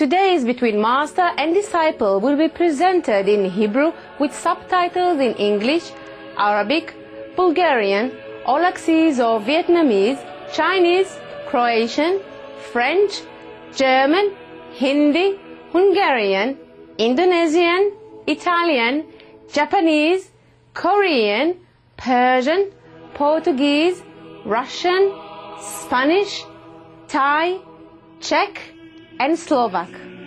Today's Between Master and Disciple will be presented in Hebrew with subtitles in English, Arabic, Bulgarian, Olaxese or Vietnamese, Chinese, Croatian, French, German, Hindi, Hungarian, Indonesian, Italian, Japanese, Korean, Persian, Portuguese, Russian, Spanish, Thai, Czech, and Slovak.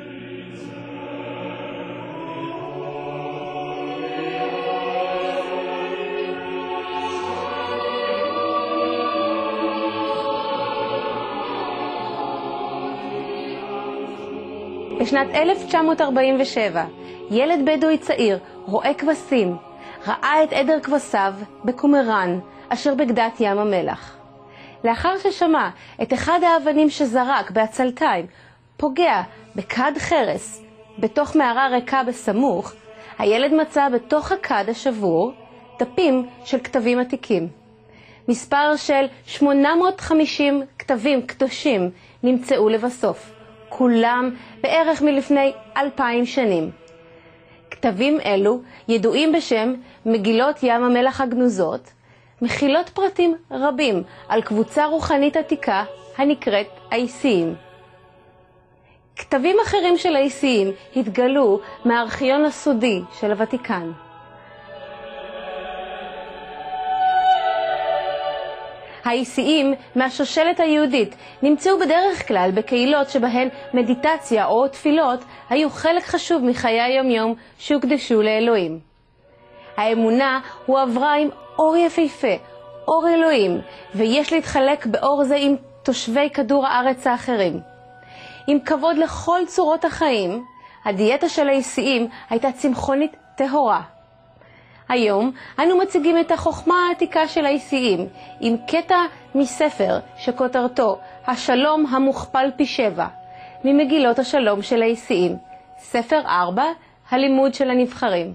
בשנת 1947, ילד בדואי צעיר, רועה כבשים, ראה את עדר כבשיו בקומראן, אשר בגדת ים המלח. לאחר ששמע את אחד האבנים שזרק בעצלתיים, פוגע בכד חרס בתוך מערה ריקה בסמוך, הילד מצא בתוך הכד השבור דפים של כתבים עתיקים. מספר של 850 כתבים קדושים נמצאו לבסוף, כולם בערך מלפני 2000 שנים. כתבים אלו ידועים בשם מגילות ים המלח הגנוזות, מכילות פרטים רבים על קבוצה רוחנית עתיקה הנקראת האיסיים. כתבים אחרים של האיסיים התגלו מהארכיון הסודי של הוותיקן. האיסיים מהשושלת היהודית נמצאו בדרך כלל בקהילות שבהן מדיטציה או תפילות היו חלק חשוב מחיי היום-יום שהוקדשו לאלוהים. האמונה הועברה עם אור יפהפה, אור אלוהים, ויש להתחלק באור זה עם תושבי כדור הארץ האחרים. עם כבוד לכל צורות החיים, הדיאטה של האיסיים הייתה צמחונית טהורה. היום אנו מציגים את החוכמה העתיקה של האיסיים עם קטע מספר שכותרתו השלום המוכפל פי 7 ממגילות השלום של האיסיים, ספר 4, הלימוד של הנבחרים.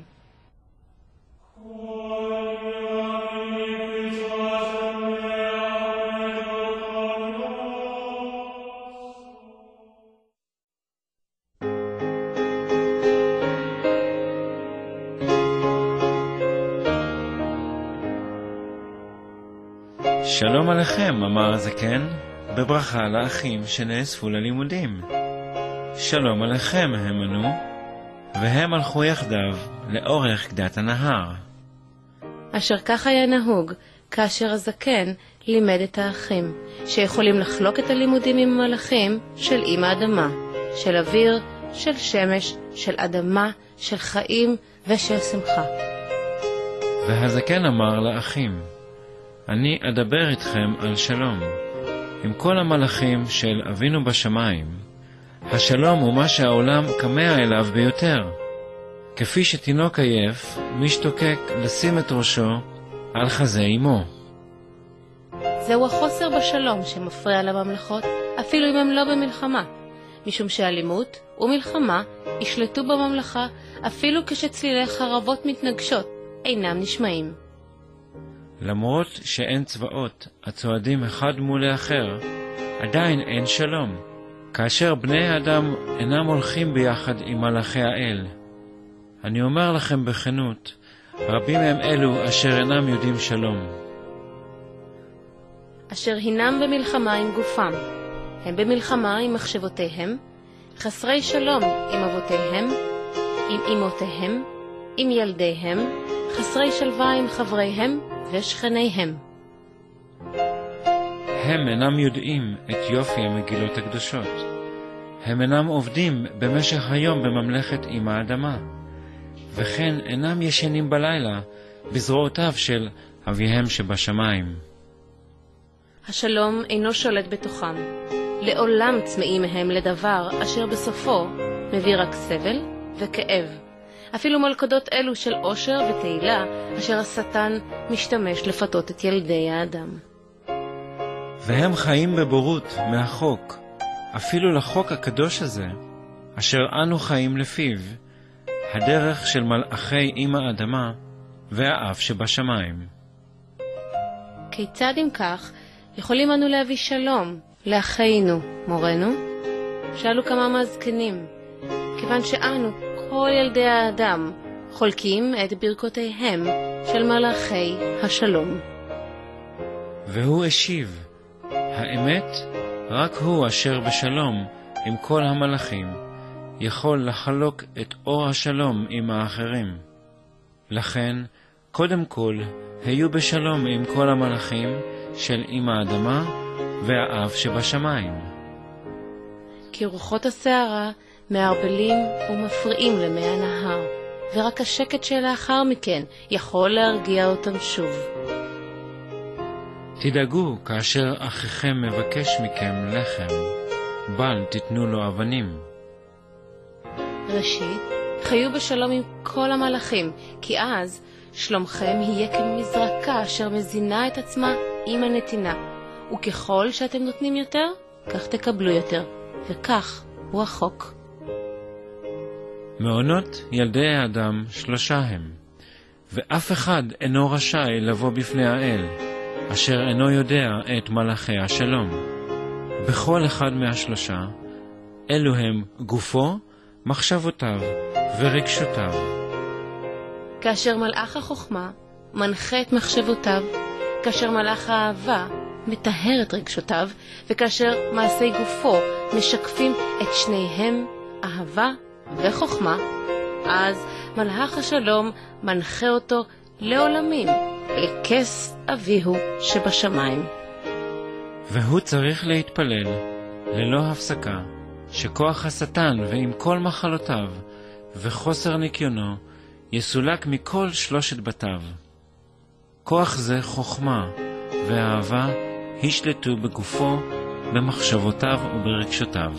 שלום עליכם, אמר הזקן, בברכה לאחים שנאספו ללימודים. שלום עליכם, הם ענו, והם הלכו יחדיו לאורך גדת הנהר. אשר כך היה נהוג, כאשר הזקן לימד את האחים, שיכולים לחלוק את הלימודים עם המלאכים של אמא האדמה, של אוויר, של שמש, של אדמה, של חיים ושל שמחה. והזקן אמר לאחים, אני אדבר איתכם על שלום, עם כל המלאכים של אבינו בשמיים. השלום הוא מה שהעולם כמה אליו ביותר. כפי שתינוק עייף משתוקק לשים את ראשו על חזה אמו. זהו החוסר בשלום שמפריע לממלכות, אפילו אם הם לא במלחמה, משום שאלימות ומלחמה ישלטו בממלכה אפילו כשצלילי חרבות מתנגשות אינם נשמעים. למרות שאין צבאות הצועדים אחד מול האחר, עדיין אין שלום, כאשר בני האדם אינם הולכים ביחד עם מלאכי האל. אני אומר לכם בכנות, רבים הם אלו אשר אינם יודעים שלום. אשר הינם במלחמה עם גופם, הם במלחמה עם מחשבותיהם, חסרי שלום עם אבותיהם, עם אמותיהם, עם ילדיהם, חסרי שלווה עם חבריהם ושכניהם. הם אינם יודעים את יופי המגילות הקדושות. הם אינם עובדים במשך היום בממלכת אמא האדמה, וכן אינם ישנים בלילה בזרועותיו של אביהם שבשמיים. השלום אינו שולט בתוכם. לעולם צמאים מהם לדבר אשר בסופו מביא רק סבל וכאב. אפילו מלכודות אלו של עושר ותהילה אשר השטן משתמש לפתות את ילדי האדם. והם חיים בבורות מהחוק, אפילו לחוק הקדוש הזה, אשר אנו חיים לפיו, הדרך של מלאכי אמא האדמה והאב שבשמיים. כיצד אם כך יכולים אנו להביא שלום לאחינו, מורנו? שאלו כמה מהזקנים, כיוון שאנו, כל ילדי האדם, חולקים את ברכותיהם של מלאכי השלום. והוא השיב, האמת, רק הוא אשר בשלום עם כל המלאכים, יכול לחלוק את אור השלום עם האחרים. לכן, קודם כל, היו בשלום עם כל המלאכים של עם האדמה והאב שבשמיים. כי רוחות הסערה מערבלים ומפריעים למי הנהר, ורק השקט שלאחר מכן יכול להרגיע אותם שוב. תדאגו כאשר אחיכם מבקש מכם לחם, בל תיתנו לו אבנים. ראשית, חיו בשלום עם כל המלאכים, כי אז שלומכם יהיה כמזרקה אשר מזינה את עצמה עם הנתינה, וככל שאתם נותנים יותר, כך תקבלו יותר, וכך הוא החוק. מעונות ילדי האדם 3 הם, ואף אחד אינו רשאי לבוא בפני האל, אשר אינו יודע את מלאכי השלום. בכל אחד מה3, אלו הם גופו, מחשבותיו ורגשותיו. כאשר מלאך החוכמה מנחה את מחשבותיו, כאשר מלאך האהבה מטהר את רגשותיו, וכאשר מעשי גופו משקפים את שניהם, אהבה וחוכמה, אז מלאך השלום מנחה אותו לעולמים לכס אביהו שבשמיים. והוא צריך להתפלל ללא הפסקה, שכוח השטן ועם כל מחלותיו וחוסר ניקיונו יסולק מכל 3 בתיו. כוח זה חוכמה ואהבה השלטו בגופו, במחשבותיו וברגשותיו.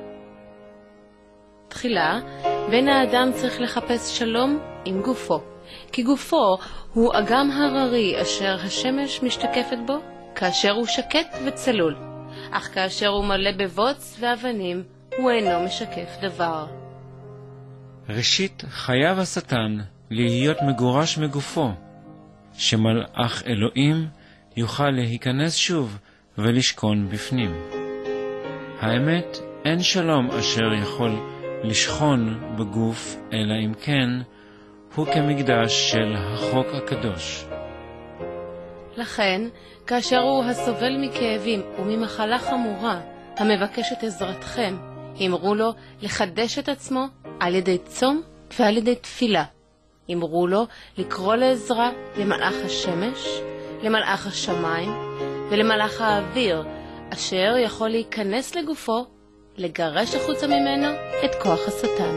תחילה, בן האדם צריך לחפש שלום עם גופו, כי גופו הוא אגם הררי אשר השמש משתקפת בו כאשר הוא שקט וצלול, אך כאשר הוא מלא בבוץ ואבנים, הוא אינו משקף דבר. ראשית, חייב השטן להיות מגורש מגופו, שמלאך אלוהים יוכל להיכנס שוב ולשכון בפנים. האמת, אין שלום אשר יכול לשכון בגוף, אלא אם כן הוא כמקדש של החוק הקדוש. לכן, כאשר הוא הסובל מכאבים וממחלה חמורה, המבקש את עזרתכם, אמרו לו לחדש את עצמו על ידי צום ועל ידי תפילה. אמרו לו לקרוא לעזרה למלאך השמש, למלאך השמיים ולמלאך האוויר, אשר יכול להיכנס לגופו, לגרש החוצה ממנו את כוח השטן.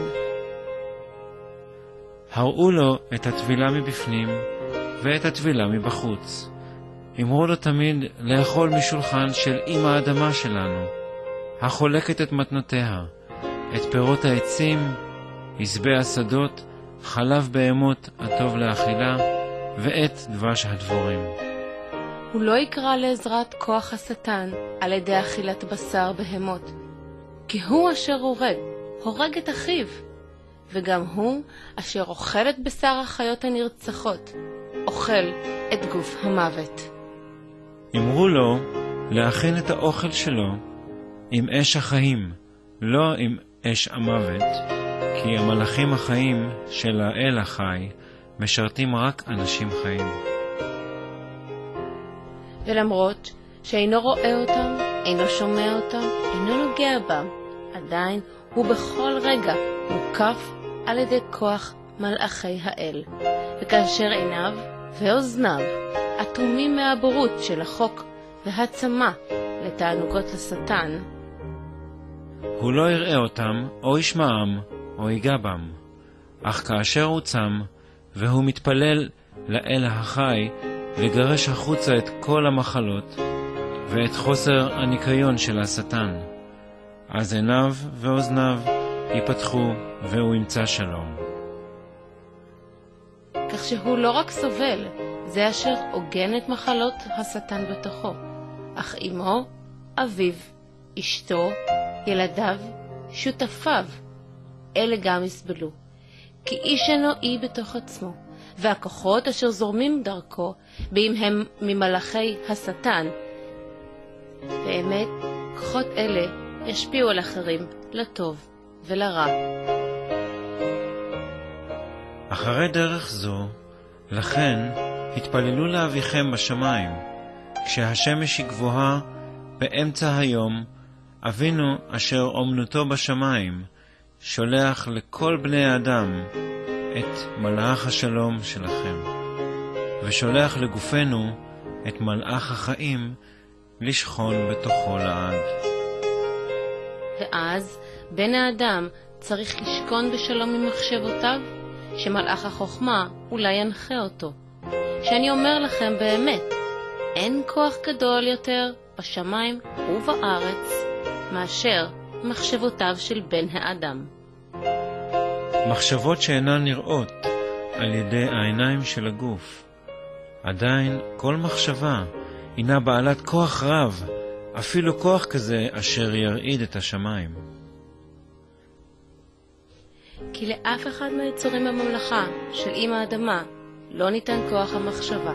הראו לו את הטבילה מבפנים ואת הטבילה מבחוץ. אמרו לו תמיד לאכול משולחן של אמא האדמה שלנו, החולקת את מתנותיה, את פירות העצים, עזבי השדות, חלב בהמות הטוב לאכילה, ואת דבש הדבורים. הוא לא יקרא לעזרת כוח השטן על ידי אכילת בשר בהמות, כי הוא אשר הורג את אחיו, וגם הוא אשר אוכל את בשר החיות הנרצחות, אוכל את גוף המוות. אמרו לו להכין את האוכל שלו עם אש החיים, לא עם אש המוות, כי המלאכים החיים של האל החי משרתים רק אנשים חיים. ולמרות שאינו רואה אותם, אינו שומע אותם, אינו נוגע בם, עדיין הוא בכל רגע מוקף על ידי כוח מלאכי האל. וכאשר עיניו ואוזניו אטומים מהבורות של החוק והצמא לתענוגות השטן, הוא לא יראה אותם או ישמעם או ייגע בם, אך כאשר הוא צם והוא מתפלל לאל החי לגרש החוצה את כל המחלות ואת חוסר הניקיון של השטן, אז עיניו ואוזניו ייפתחו והוא ימצא שלום. כך שהוא לא רק סובל, זה אשר עוגן את מחלות השטן בתוכו, אך אמו, אביו, אשתו, ילדיו, שותפיו, אלה גם יסבלו. כי איש אינו אי בתוך עצמו, והכוחות אשר זורמים דרכו, באם הם ממלאכי השטן. באמת, כוחות אלה ישפיעו על אחרים לטוב ולרע. אחרי דרך זו, לכן התפללו לאביכם בשמיים, כשהשמש היא גבוהה באמצע היום, אבינו אשר אומנותו בשמיים, שולח לכל בני האדם את מלאך השלום שלכם, ושולח לגופנו את מלאך החיים לשכון בתוכו לעד. ואז בן האדם צריך לשכון בשלום עם מחשבותיו, שמלאך החוכמה אולי ינחה אותו. שאני אומר לכם באמת, אין כוח גדול יותר בשמיים ובארץ מאשר מחשבותיו של בן האדם. מחשבות שאינן נראות על ידי העיניים של הגוף. עדיין כל מחשבה הינה בעלת כוח רב, אפילו כוח כזה אשר ירעיד את השמיים. כי לאף אחד מהיצורים בממלכה של אמא האדמה לא ניתן כוח המחשבה.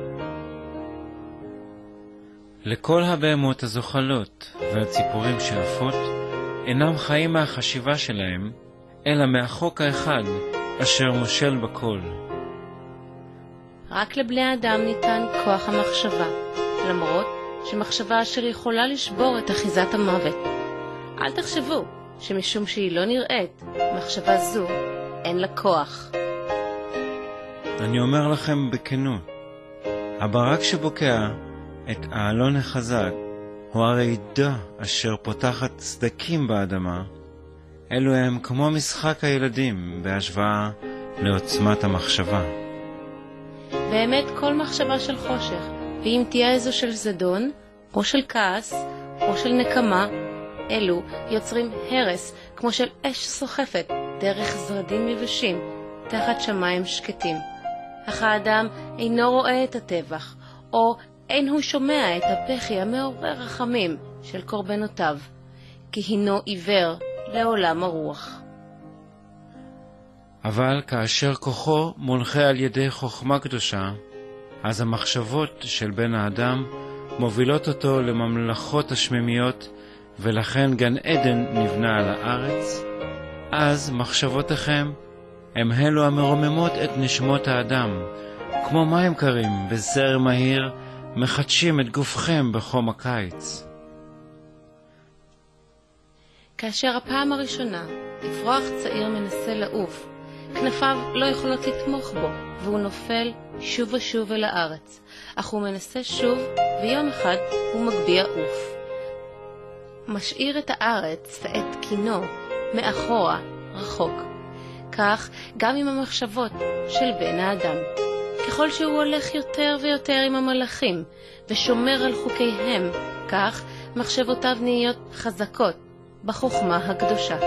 לכל הבהמות הזוחלות והציפורים שעפות אינם חיים מהחשיבה שלהם, אלא מהחוק האחד אשר מושל בכל. רק לבני האדם ניתן כוח המחשבה, למרות שמחשבה אשר יכולה לשבור את אחיזת המוות. אל תחשבו שמשום שהיא לא נראית, מחשבה זו אין לה כוח. אני אומר לכם בכנות, הברק שבוקע את העלון החזק, הוא הרעידה אשר פותחת סדקים באדמה, אלו הם כמו משחק הילדים בהשוואה לעוצמת המחשבה. באמת כל מחשבה של חושך, ואם תהיה איזו של זדון, או של כעס, או של נקמה, אלו יוצרים הרס כמו של אש סוחפת דרך זרדים יבשים תחת שמיים שקטים. אך האדם אינו רואה את הטבח, או אין הוא שומע את הבכי המעורר רחמים של קורבנותיו, כי הינו עיוור לעולם הרוח. אבל כאשר כוחו מונחה על ידי חוכמה קדושה, אז המחשבות של בן האדם מובילות אותו לממלכות השמימיות, ולכן גן עדן נבנה על הארץ. אז מחשבותיכם הם אלו המרוממות את נשמות האדם, כמו מים קרים בזרם מהיר מחדשים את גופכם בחום הקיץ. כאשר הפעם הראשונה אפרוח צעיר מנסה לעוף, כנפיו לא יכולות לתמוך בו, והוא נופל שוב ושוב אל הארץ. אך הוא מנסה שוב, ויום אחד הוא מגביה עוף. משאיר את הארץ ואת קינו מאחורה רחוק. כך גם עם המחשבות של בן האדם. ככל שהוא הולך יותר ויותר עם המלאכים ושומר על חוקיהם, כך מחשבותיו נהיות חזקות בחוכמה הקדושה.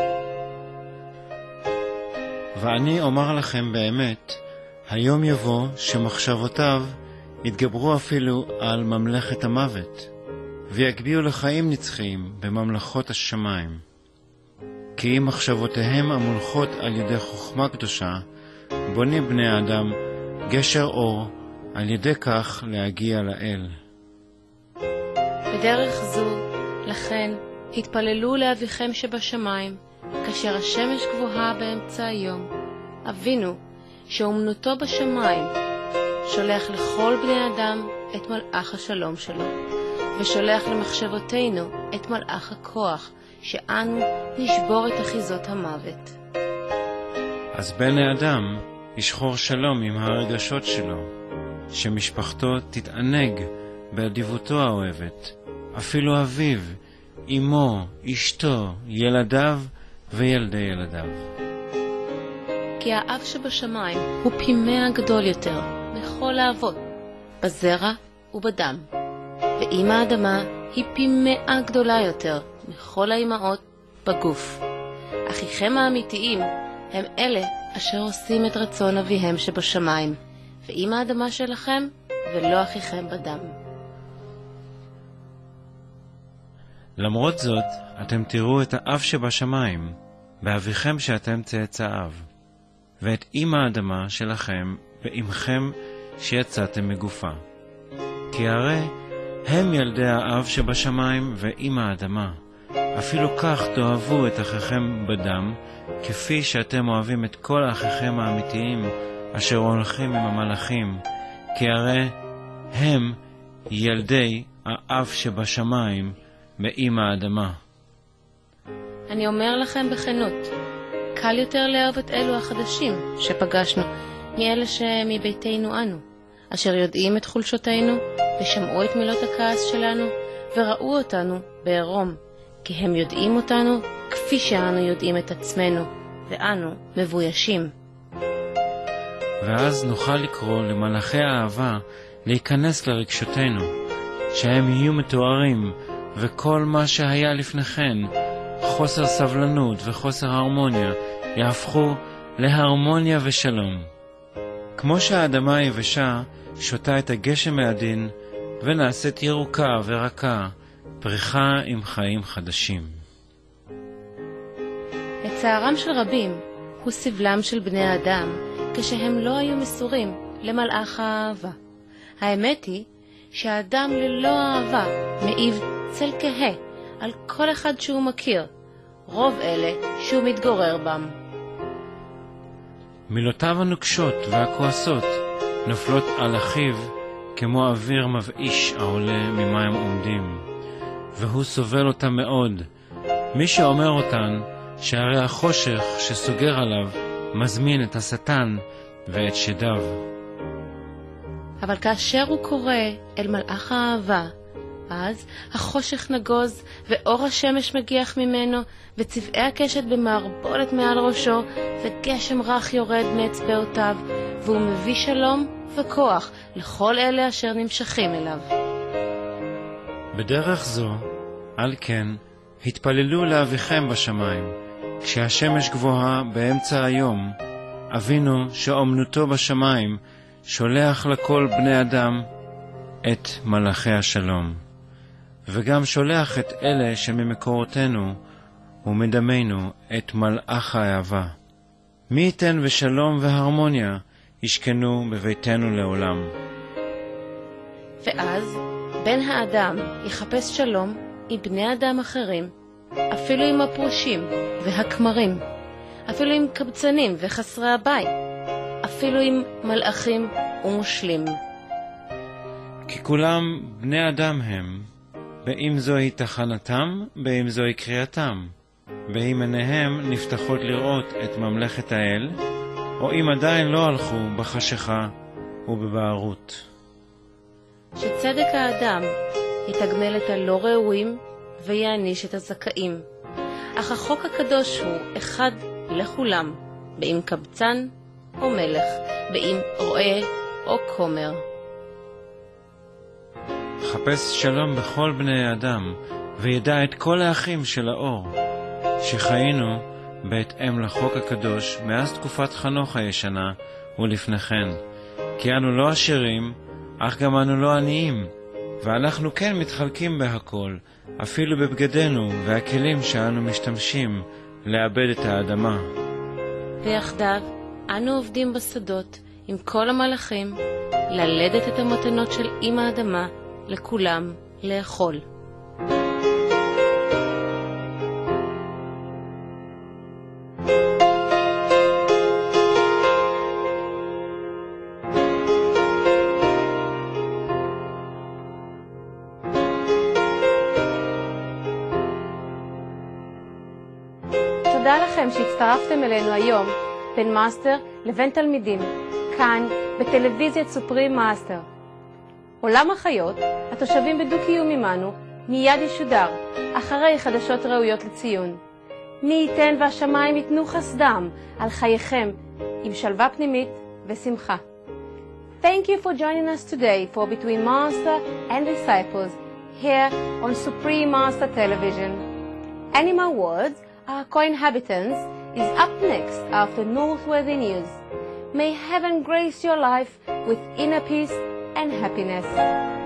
ואני אומר לכם באמת, היום יבוא שמחשבותיו יתגברו אפילו על ממלכת המוות, ויגביאו לחיים נצחיים בממלכות השמיים. כי אם מחשבותיהם המולכות על ידי חוכמה קדושה, בונים בני האדם גשר אור, על ידי כך להגיע לאל. בדרך זו, לכן, התפללו לאביכם שבשמיים, כאשר השמש גבוהה באמצע היום. אבינו, שאומנותו בשמיים, שולח לכל בני אדם את מלאך השלום שלו, ושולח למחשבותינו את מלאך הכוח, שאנו נשבור את אחיזות המוות. אז בן האדם ישחור שלום עם הרגשות שלו, שמשפחתו תתענג באדיבותו האוהבת, אפילו אביו, אמו, אשתו, ילדיו וילדי ילדיו. כי האב שבשמיים הוא פי 100 גדול יותר מכל האבות, בזרע ובדם, ואמא האדמה היא פי 100 גדולה יותר מכל האמהות בגוף. אחיכם האמיתיים הם אלה אשר עושים את רצון אביהם שבשמיים, ואמא האדמה שלכם ולא אחיכם בדם. למרות זאת, אתם תראו את האב שבשמיים, באביכם שאתם צאצאיו, ואת אמא האדמה שלכם באמכם שיצאתם מגופה. כי הרי הם ילדי האב שבשמיים ואמא האדמה, אפילו כך תאהבו את אחיכם בדם, כפי שאתם אוהבים את כל אחיכם האמיתיים, אשר הולכים עם המלאכים, כי הרי הם ילדי האב שבשמיים, באם האדמה. אני אומר לכם בכנות, קל יותר לאהוב את אלו החדשים שפגשנו, מאלה שמביתנו אנו, אשר יודעים את חולשותינו, ושמעו את מילות הכעס שלנו, וראו אותנו בעירום, כי הם יודעים אותנו כפי שאנו יודעים את עצמנו, ואנו מבוישים. ואז נוכל לקרוא למלאכי האהבה להיכנס לרגשותינו, שהם יהיו מתוארים, וכל מה שהיה לפניכן, חוסר סבלנות וחוסר הרמוניה, יהפכו להרמוניה ושלום. כמו שהאדמה היבשה שותה את הגשם העדין, ונעשית ירוקה ורקה, פריחה עם חיים חדשים. את צערם של רבים הוא סבלם של בני האדם, כשהם לא היו מסורים למלאך האהבה. האמת היא שהאדם ללא אהבה מעיב צל כהה על כל אחד שהוא מכיר, רוב אלה שהוא מתגורר בם. מילותיו הנוקשות והכועסות נופלות על אחיו כמו אוויר מבאיש העולה ממים עומדים, והוא סובל אותם מאוד. מי שאומר אותן, שהרי החושך שסוגר עליו מזמין את השטן ואת שדיו. אבל כאשר הוא קורא אל מלאך האהבה, אז החושך נגוז ואור השמש מגיח ממנו, וצבעי הקשת במערבולת מעל ראשו, וגשם רך יורד מאצבעותיו, והוא מביא שלום וכוח לכל אלה אשר נמשכים אליו. בדרך זו, על כן, התפללו לאביכם בשמיים, כשהשמש גבוהה באמצע היום, אבינו שאומנותו בשמיים, שולח לכל בני אדם את מלאכי השלום, וגם שולח את אלה שממקורותינו ומדמנו את מלאך האהבה. מי ייתן ושלום והרמוניה ישכנו בביתנו לעולם. ואז בן האדם יחפש שלום עם בני אדם אחרים, אפילו עם הפרושים והכמרים, אפילו עם קבצנים וחסרי הבית, אפילו עם מלאכים ומושלים. כי כולם בני אדם הם, באם זוהי תחנתם, באם זוהי קריאתם, באם עיניהם נפתחות לראות את ממלכת האל, או אם עדיין לא הלכו בחשיכה ובבערות. שצדק האדם יתגמל את הלא ראויים ויעניש את הזכאים, אך החוק הקדוש הוא אחד לכולם, באם קבצן או מלך, באם רועה או כומר. חפש שלום בכל בני האדם, וידע את כל האחים של האור, שחיינו בהתאם לחוק הקדוש מאז תקופת חנוך הישנה ולפניכן, כי אנו לא עשירים, אך גם אנו לא עניים, ואנחנו כן מתחלקים בהכל, אפילו בבגדנו והכלים שאנו משתמשים לאבד את האדמה. ויחדיו אנו עובדים בשדות עם כל המלאכים, ללדת את המתנות של אמא האדמה לכולם לאכול. תודה לכם שהצטרפתם אלינו היום בין מאסטר לבין תלמידים, כאן בטלוויזיית סופרים מאסטר. עולם החיות, התושבים בדו-קיום עמנו, מיד ישודר, אחרי חדשות ראויות לציון. מי ייתן והשמיים ייתנו חסדם על חייכם עם שלווה פנימית ושמחה. Thank you for joining us today for Between Master and Disciples here on Supreme Master Television. Animal Words, our co-inhabitants, is up next after Northworthy News. May heaven grace your life with inner peace and happiness.